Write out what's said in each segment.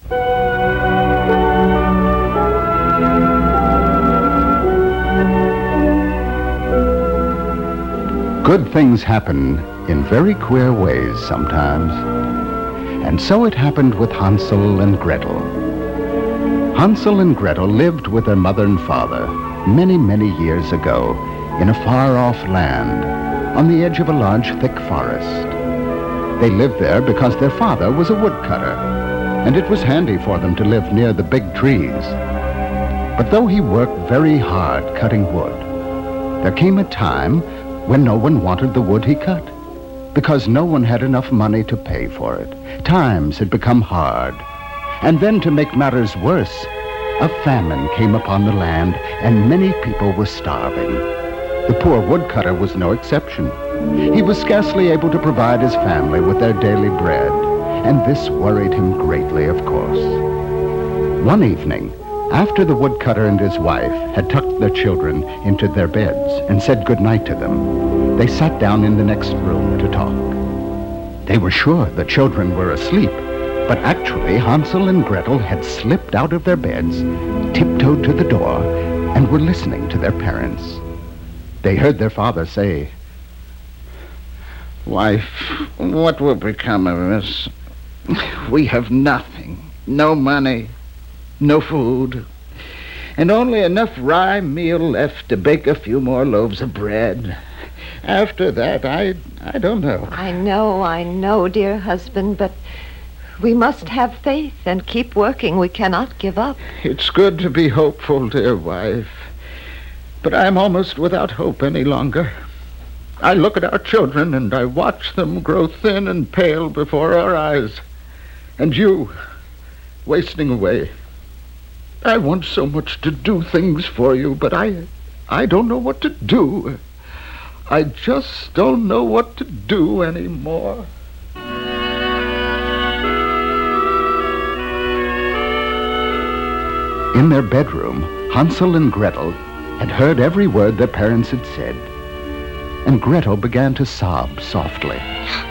Good things happen in very queer ways sometimes. And so it happened with Hansel and Gretel. Hansel and Gretel lived with their mother and father many, many years ago in a far-off land on the edge of a large, thick forest. They lived there because their father was a woodcutter, and it was handy for them to live near the big trees. But though he worked very hard cutting wood, there came a time when no one wanted the wood he cut, because no one had enough money to pay for it. Times had become hard. And then, to make matters worse, a famine came upon the land, and many people were starving. The poor woodcutter was no exception. He was scarcely able to provide his family with their daily bread, and this worried him greatly, of course. One evening, after the woodcutter and his wife had tucked their children into their beds and said good night to them, they sat down in the next room to talk. They were sure the children were asleep, but actually Hansel and Gretel had slipped out of their beds, tiptoed to the door, and were listening to their parents. They heard their father say, "Wife, what will become of us? We have nothing, no money, no food, and only enough rye meal left to bake a few more loaves of bread. After that, I don't know." I know, dear husband, but we must have faith and keep working. We cannot give up. It's good to be hopeful, dear wife, but I'm almost without hope any longer. I look at our children and I watch them grow thin and pale before our eyes, and you, wasting away. I want so much to do things for you, but I don't know what to do. I just don't know what to do anymore. In their bedroom, Hansel and Gretel had heard every word their parents had said, and Gretel began to sob softly.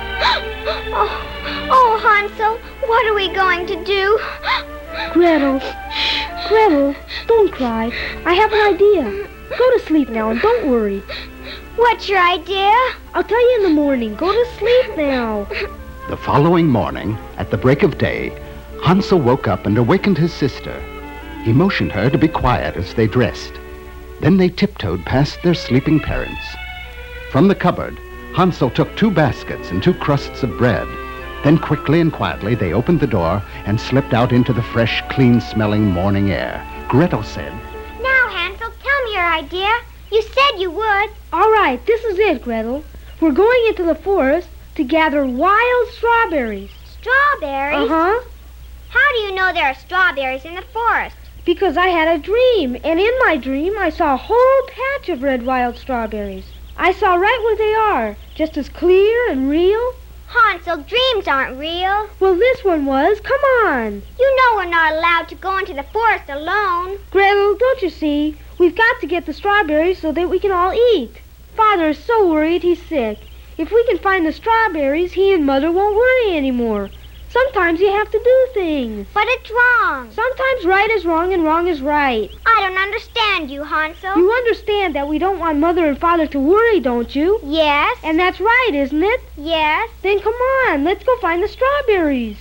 Oh, Hansel, what are we going to do? Gretel, don't cry. I have an idea. Go to sleep now and don't worry. What's your idea? I'll tell you in the morning. Go to sleep now. The following morning, at the break of day, Hansel woke up and awakened his sister. He motioned her to be quiet as they dressed. Then they tiptoed past their sleeping parents. From the cupboard, Hansel took 2 baskets and 2 crusts of bread. Then quickly and quietly they opened the door and slipped out into the fresh, clean-smelling morning air. Gretel said, "Now, Hansel, tell me your idea. You said you would." All right, this is it, Gretel. We're going into the forest to gather wild strawberries. Strawberries? Uh-huh. How do you know there are strawberries in the forest? Because I had a dream, and in my dream I saw a whole patch of red wild strawberries. I saw right where they are, just as clear and real. Hansel, dreams aren't real. Well, this one was. Come on. You know we're not allowed to go into the forest alone. Gretel, don't you see? We've got to get the strawberries so that we can all eat. Father is so worried he's sick. If we can find the strawberries, he and Mother won't worry anymore. Sometimes you have to do things. But it's wrong. Sometimes right is wrong and wrong is right. I don't understand you, Hansel. You understand that we don't want Mother and Father to worry, don't you? Yes. And that's right, isn't it? Yes. Then come on, let's go find the strawberries.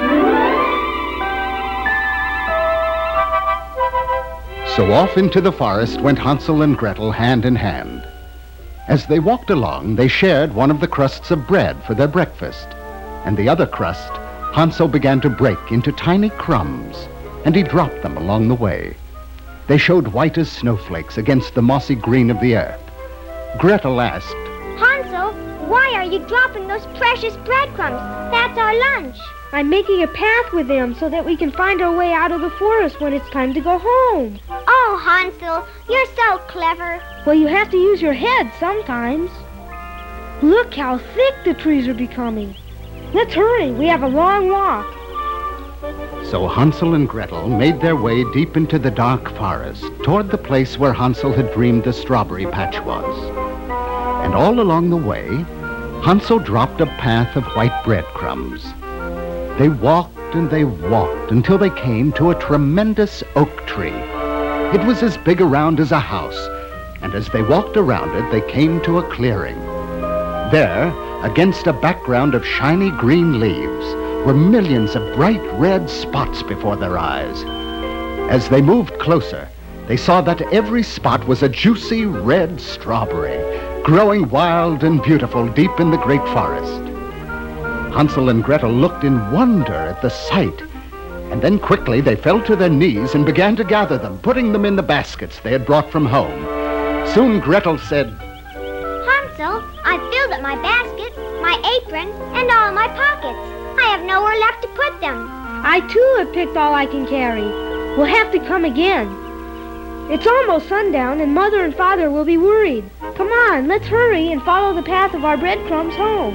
So off into the forest went Hansel and Gretel hand in hand. As they walked along, they shared one of the crusts of bread for their breakfast, and the other crust Hansel began to break into tiny crumbs, and he dropped them along the way. They showed white as snowflakes against the mossy green of the earth. Gretel asked, Hansel, why are you dropping those precious breadcrumbs? That's our lunch. I'm making a path with them so that we can find our way out of the forest when it's time to go home. Oh, Hansel, you're so clever. Well, you have to use your head sometimes. Look how thick the trees are becoming. Let's hurry. We have a long walk. So Hansel and Gretel made their way deep into the dark forest toward the place where Hansel had dreamed the strawberry patch was. And all along the way, Hansel dropped a path of white breadcrumbs. They walked and they walked until they came to a tremendous oak tree. It was as big around as a house, and as they walked around it, they came to a clearing. There, against a background of shiny green leaves, were millions of bright red spots before their eyes. As they moved closer, they saw that every spot was a juicy red strawberry, growing wild and beautiful deep in the great forest. Hansel and Gretel looked in wonder at the sight, and then quickly they fell to their knees and began to gather them, putting them in the baskets they had brought from home. Soon Gretel said, Hansel, I've filled up my basket, my apron, and all my pockets. I have nowhere left to put them. I too have picked all I can carry. We'll have to come again. It's almost sundown, and Mother and Father will be worried. Come on, let's hurry and follow the path of our breadcrumbs home.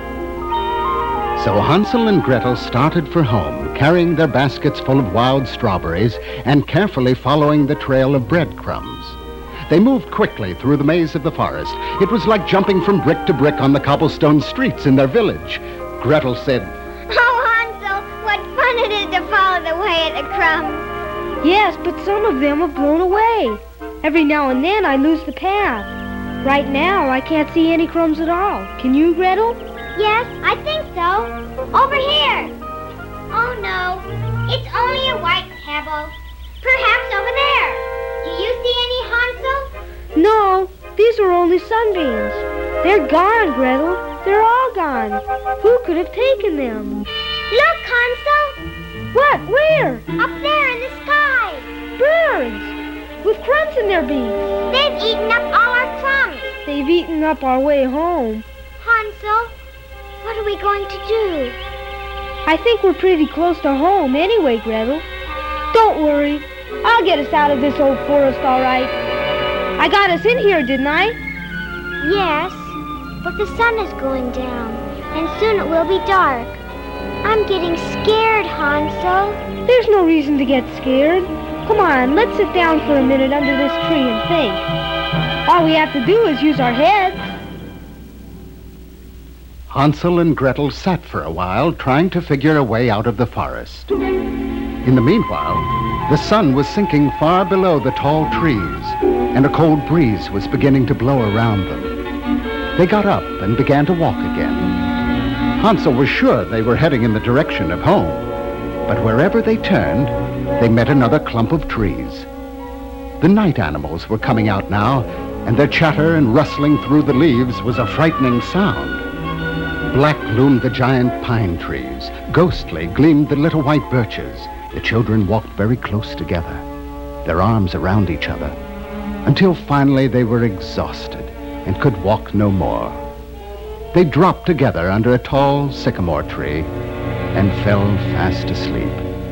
So Hansel and Gretel started for home, carrying their baskets full of wild strawberries and carefully following the trail of breadcrumbs. They moved quickly through the maze of the forest. It was like jumping from brick to brick on the cobblestone streets in their village. Gretel said, Oh, Hansel, what fun it is to follow the way of the crumbs. Yes, but some of them have blown away. Every now and then I lose the path. Right now I can't see any crumbs at all. Can you, Gretel? Yes, I think so. Over here. Oh, no. It's only a white pebble. Perhaps over there. Do you see any, Hansel? No, these are only sunbeams. They're gone, Gretel. They're all gone. Who could have taken them? Look, Hansel. What? Where? Up there in the sky. Birds! With crumbs in their beaks. They've eaten up all our crumbs. They've eaten up our way home. Hansel, what are we going to do? I think we're pretty close to home anyway, Gretel. Don't worry. I'll get us out of this old forest all right. I got us in here, didn't I? Yes, but the sun is going down, and soon it will be dark. I'm getting scared, Hansel. There's no reason to get scared. Come on, let's sit down for a minute under this tree and think. All we have to do is use our heads. Hansel and Gretel sat for a while, trying to figure a way out of the forest. In the meanwhile, the sun was sinking far below the tall trees, and a cold breeze was beginning to blow around them. They got up and began to walk again. Hansel was sure they were heading in the direction of home, but wherever they turned, they met another clump of trees. The night animals were coming out now, and their chatter and rustling through the leaves was a frightening sound. Black loomed the giant pine trees. Ghostly gleamed the little white birches. The children walked very close together, their arms around each other, until finally they were exhausted and could walk no more. They dropped together under a tall sycamore tree and fell fast asleep.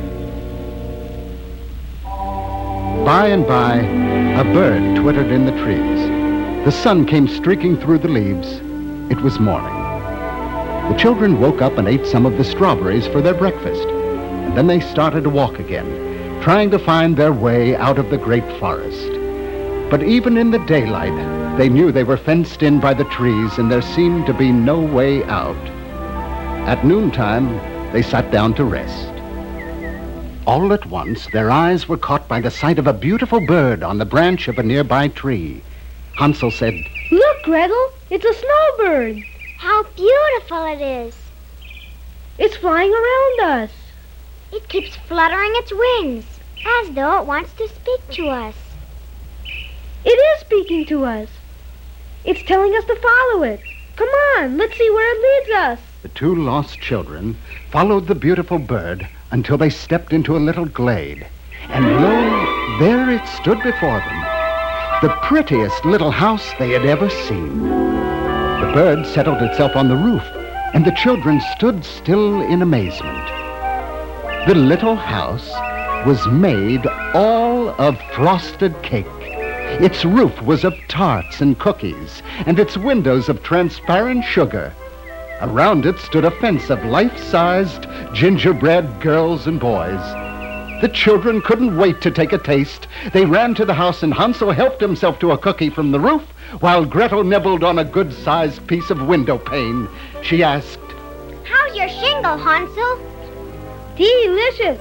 By and by, a bird twittered in the trees. The sun came streaking through the leaves. It was morning. The children woke up and ate some of the strawberries for their breakfast, and then they started to walk again, trying to find their way out of the great forest. But even in the daylight, they knew they were fenced in by the trees, and there seemed to be no way out. At noontime, they sat down to rest. All at once, their eyes were caught by the sight of a beautiful bird on the branch of a nearby tree. Hansel said, Look, Gretel, it's a snowbird. How beautiful it is. It's flying around us. It keeps fluttering its wings, as though it wants to speak to us. It is speaking to us. It's telling us to follow it. Come on, let's see where it leads us. The two lost children followed the beautiful bird until they stepped into a little glade. And lo, there it stood before them, the prettiest little house they had ever seen. The bird settled itself on the roof, and the children stood still in amazement. The little house was made all of frosted cake. Its roof was of tarts and cookies, and its windows of transparent sugar. Around it stood a fence of life-sized gingerbread girls and boys. The children couldn't wait to take a taste. They ran to the house, and Hansel helped himself to a cookie from the roof, while Gretel nibbled on a good-sized piece of window pane. She asked, How's your shingle, Hansel? Delicious.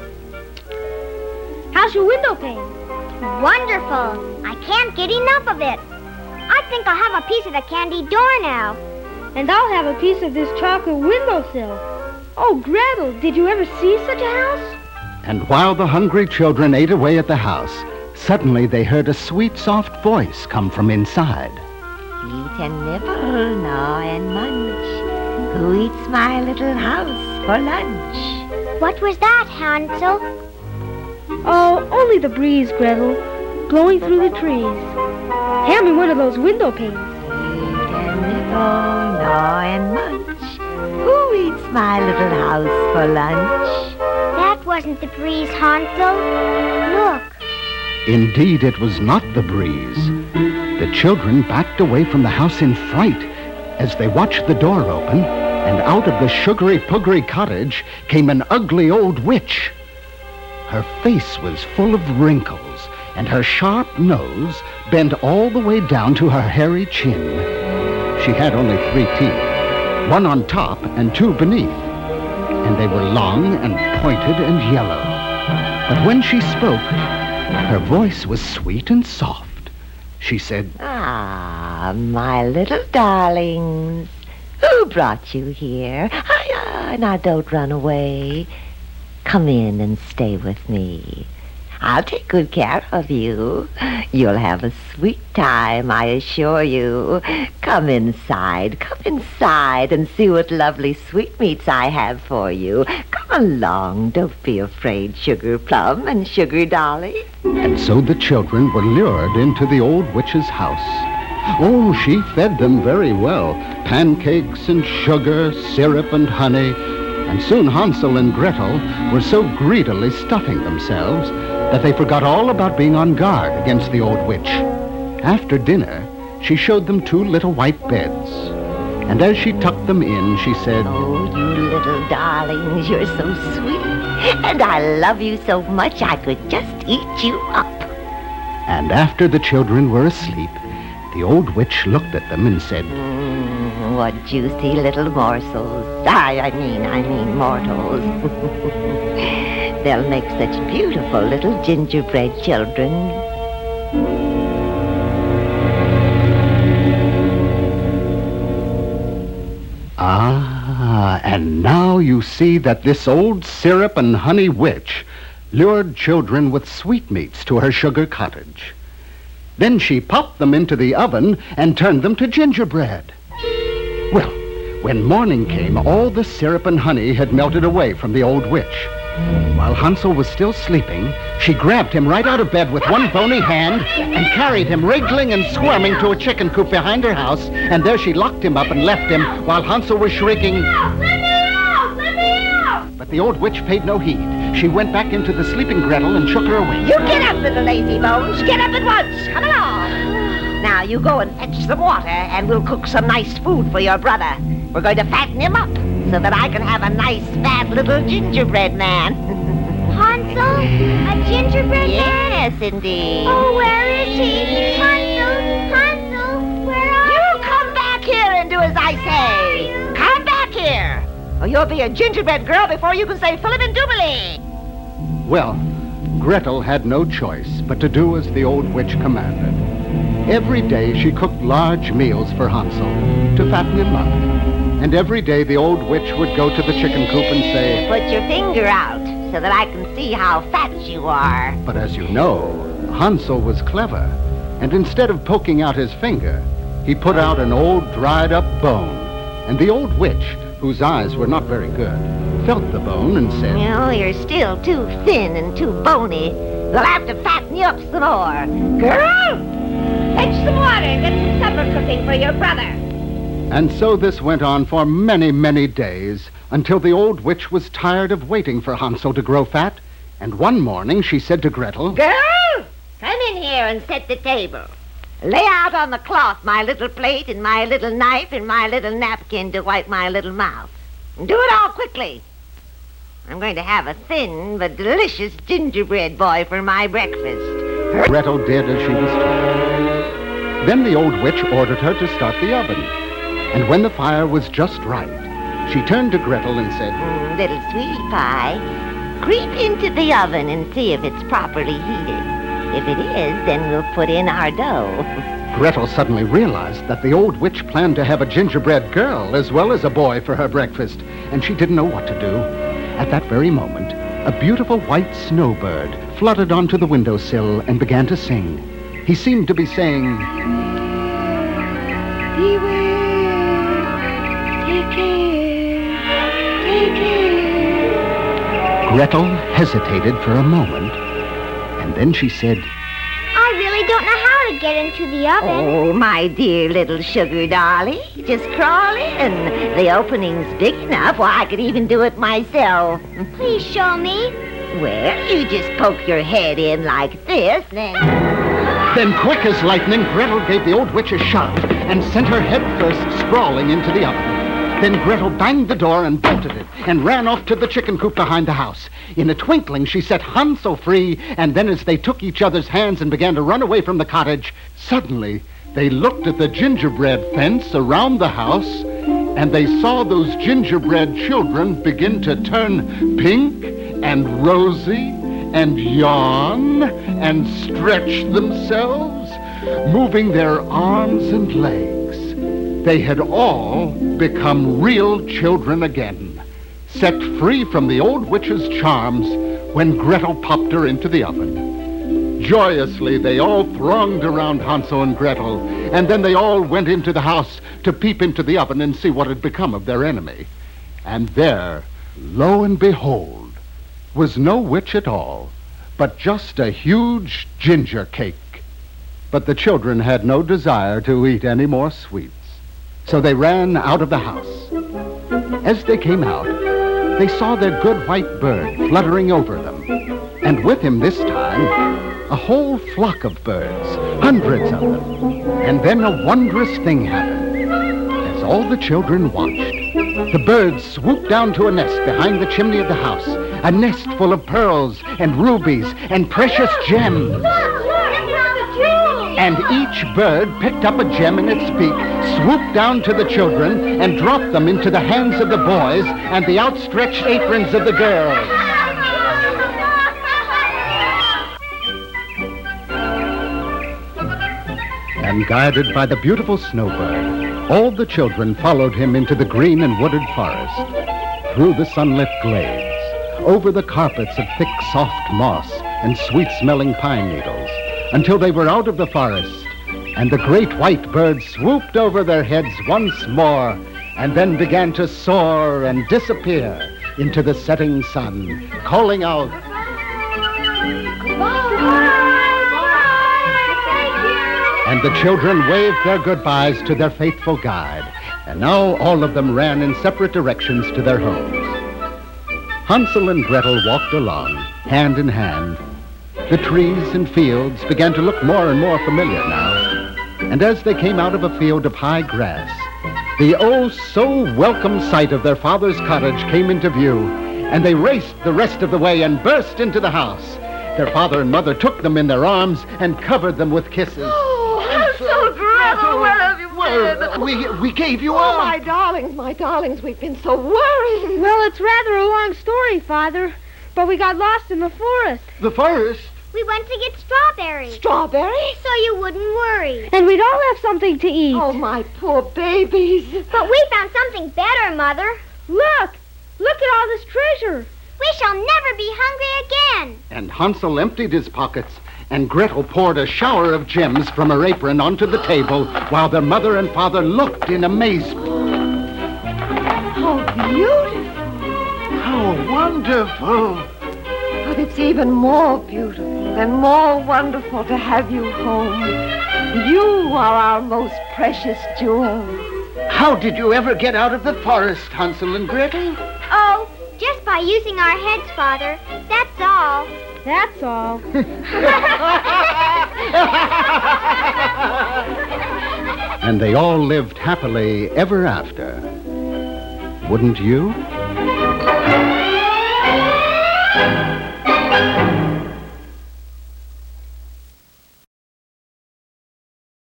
How's your window pane? Wonderful. I can't get enough of it. I think I'll have a piece of the candy door now. And I'll have a piece of this chocolate windowsill. Oh, Gretel, did you ever see such a house? And while the hungry children ate away at the house, suddenly they heard a sweet, soft voice come from inside. Eat and nibble, gnaw and munch. Who eats my little house for lunch? What was that, Hansel? Oh, only the breeze, Gretel, blowing through the trees. Hand me one of those window panes. Eat and nibble, gnaw and munch. Who eats my little house for lunch? That wasn't the breeze, Hansel. Look. Indeed, it was not the breeze. The children backed away from the house in fright as they watched the door open, and out of the sugary-puggery cottage came an ugly old witch. Her face was full of wrinkles, and her sharp nose bent all the way down to her hairy chin. She had only 3 teeth, 1 on top and 2 beneath, and they were long and pointed and yellow. But when she spoke, her voice was sweet and soft. She said, Ah, my little darlings. Who brought you here? Now don't run away. Come in and stay with me. I'll take good care of you. You'll have a sweet time, I assure you. Come inside and see what lovely sweetmeats I have for you. Come along, don't be afraid, Sugar Plum and Sugar Dolly. And so the children were lured into the old witch's house. Oh, she fed them very well. Pancakes and sugar, syrup and honey. And soon Hansel and Gretel were so greedily stuffing themselves that they forgot all about being on guard against the old witch. After dinner, she showed them 2 little white beds. And as she tucked them in, she said, Oh, you little darlings, you're so sweet. And I love you so much I could just eat you up. And after the children were asleep, the old witch looked at them and said, What juicy little morsels. I mean mortals. They'll make such beautiful little gingerbread children. Ah, and now you see that this old syrup and honey witch lured children with sweetmeats to her sugar cottage. Then she popped them into the oven and turned them to gingerbread. Well, when morning came, all the syrup and honey had melted away from the old witch. While Hansel was still sleeping, she grabbed him right out of bed with 1 bony hand and carried him wriggling and squirming to a chicken coop behind her house, and there she locked him up and left him while Hansel was shrieking, Let me out! Let me out! But the old witch paid no heed. She went back into the sleeping Gretel and shook her awake. You get up, little lazy bones. Get up at once. Come along. Now you go and fetch some water, and we'll cook some nice food for your brother. We're going to fatten him up so that I can have a nice, fat little gingerbread man. Hansel? A gingerbread man? Yes, indeed. Oh, where is he? Hansel, where are you? You come back here and do as I say. Come back here, or you'll be a gingerbread girl before you can say Philip and Doobly. Well, Gretel had no choice but to do as the old witch commanded. Every day she cooked large meals for Hansel to fatten him up. And every day the old witch would go to the chicken coop and say, Put your finger out so that I can see how fat you are. But as you know, Hansel was clever. And instead of poking out his finger, he put out an old dried-up bone. And the old witch, whose eyes were not very good, felt the bone and said, No, you're still too thin and too bony. We'll have to fatten you up some more. Girl, fetch some water and get some supper cooking for your brother. And so this went on for many, many days, until the old witch was tired of waiting for Hansel to grow fat. And one morning she said to Gretel, Girl, come in here and set the table. Lay out on the cloth my little plate and my little knife and my little napkin to wipe my little mouth. And do it all quickly. I'm going to have a thin but delicious gingerbread boy for my breakfast. Gretel did as she was told. Then the old witch ordered her to start the oven. And when the fire was just right, she turned to Gretel and said, Little sweetie pie, creep into the oven and see if it's properly heated. If it is, then we'll put in our dough. Gretel suddenly realized that the old witch planned to have a gingerbread girl as well as a boy for her breakfast, and she didn't know what to do. At that very moment, a beautiful white snowbird fluttered onto the windowsill and began to sing. He seemed to be saying, Beware, take care, take care. Gretel hesitated for a moment, and then she said, I really don't know how to get into the oven. Oh, my dear little sugar dolly, just crawl in. The opening's big enough, well, I could even do it myself. Please show me. Well, you just poke your head in like this, then... Then quick as lightning, Gretel gave the old witch a shove and sent her head first sprawling into the oven. Then Gretel banged the door and bolted it and ran off to the chicken coop behind the house. In a twinkling, she set Hansel free, and then as they took each other's hands and began to run away from the cottage, suddenly they looked at the gingerbread fence around the house, and they saw those gingerbread children begin to turn pink and rosy and yawn and stretch themselves, moving their arms and legs. They had all become real children again, set free from the old witch's charms when Gretel popped her into the oven. Joyously, they all thronged around Hansel and Gretel, and then they all went into the house to peep into the oven and see what had become of their enemy. And there, lo and behold, was no witch at all, but just a huge ginger cake. But the children had no desire to eat any more sweets, so they ran out of the house. As they came out, they saw their good white bird fluttering over them, and with him this time, a whole flock of birds, hundreds of them. And then a wondrous thing happened. As all the children watched, the birds swooped down to a nest behind the chimney of the house, a nest full of pearls and rubies and precious gems. And each bird picked up a gem in its beak, swooped down to the children, and dropped them into the hands of the boys and the outstretched aprons of the girls. And guided by the beautiful snowbird, all the children followed him into the green and wooded forest, through the sunlit glades, over the carpets of thick, soft moss and sweet-smelling pine needles, until they were out of the forest, and the great white bird swooped over their heads once more, and then began to soar and disappear into the setting sun, calling out, and the children waved their goodbyes to their faithful guide, and now all of them ran in separate directions to their homes. Hansel and Gretel walked along, hand in hand. The trees and fields began to look more and more familiar now, and as they came out of a field of high grass, the oh-so-welcome sight of their father's cottage came into view, and they raced the rest of the way and burst into the house. Their father and mother took them in their arms and covered them with kisses. Hansel, Gretel, where have you been? We gave you Oh, up. my darlings, we've been so worried. Well, it's rather a long story, Father, but we got lost in the forest. The forest? We went to get strawberries. Strawberries? So you wouldn't worry. And we'd all have something to eat. Oh, my poor babies. But we found something better, Mother. Look at all this treasure. We shall never be hungry again. And Hansel emptied his pockets, and Gretel poured a shower of gems from her apron onto the table, while their mother and father looked in amazement. How beautiful. How wonderful! But it's even more beautiful and more wonderful to have you home. You are our most precious jewel. How did you ever get out of the forest, Hansel and Gretel? Oh, just by using our heads, Father. That's all. That's all. And they all lived happily ever after. Wouldn't you?